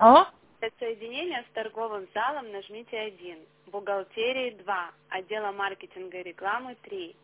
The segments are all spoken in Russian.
Алло? Для соединения с торговым залом нажмите 1, бухгалтерии 2, отдела маркетинга и рекламы 3.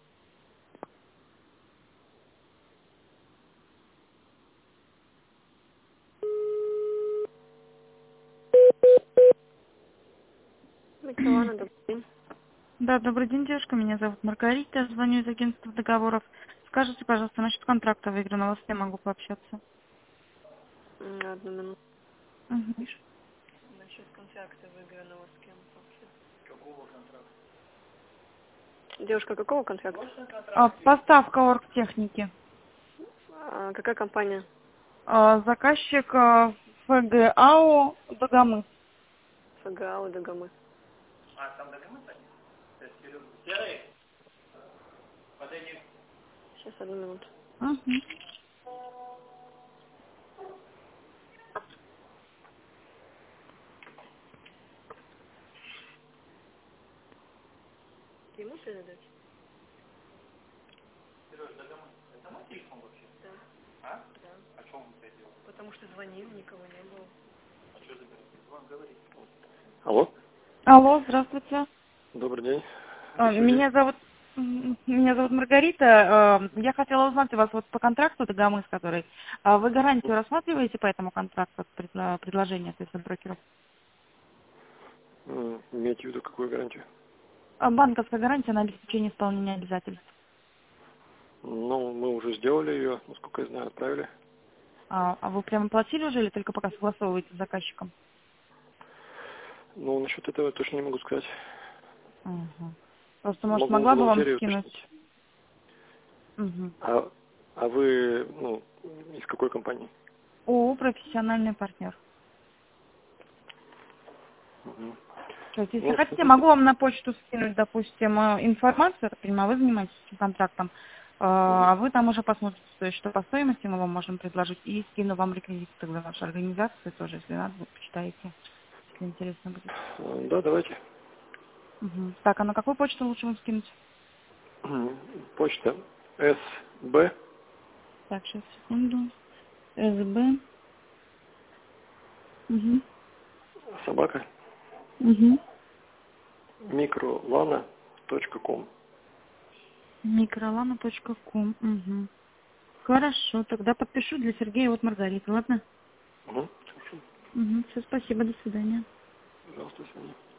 Микроволновка, добрый день. Да, добрый день, девушка. Меня зовут Маргарита. Звоню из агентства договоров. Скажите, пожалуйста, насчет контракта выигранного, с кем могу пообщаться? Одну минуту. Угу. Насчет контракта выигранного с кем вообще? Девушка, какого контракта? Поставка оргтехники. Какая компания? Заказчик ФГАО Дагомыс. ФГАУ Дагомыс. Сейчас, одну минуту. Угу. Ему передать? Потому что звонил, никого не было. Алло, Алло, здравствуйте. добрый день. Меня зовут Маргарита. Я хотела узнать у вас вот по контракту Дагомыс, который. Вы гарантию рассматриваете по этому контракту, предложение, то есть от брокеров? Имеете в виду какую гарантию? Банковская гарантия на обеспечение исполнения обязательств. Ну, мы уже сделали ее, насколько я знаю, отправили. А вы прямо платили уже или только пока согласовываете с заказчиком? Ну, насчет этого я точно не могу сказать. Угу. Просто, может, Могу у могла бы вам бухгалтерии скинуть? уточнить. Угу. А вы, ну, из какой компании? ООО «Профессиональный партнер». Мгм. То есть, если Ну, хотите, могу вам на почту скинуть, допустим, информацию, я так понимаю, вы занимаетесь этим контрактом, а вы там уже посмотрите, то есть, что по стоимости мы вам можем предложить, и скину вам реквизиты тогда нашей организации тоже, если надо, вы почитаете, если интересно будет. Да, давайте. Угу. Так, а на какую почту лучше вам скинуть? Почта СБ Так, сейчас, секунду. СБ. Угу. собака Угу. микролана.ком. Микролана.ком. Угу. Хорошо, тогда подпишу для Сергея вот Маргариты, ладно? Угу. Хорошо. Угу. Все, спасибо, до свидания. Пожалуйста, до свидания.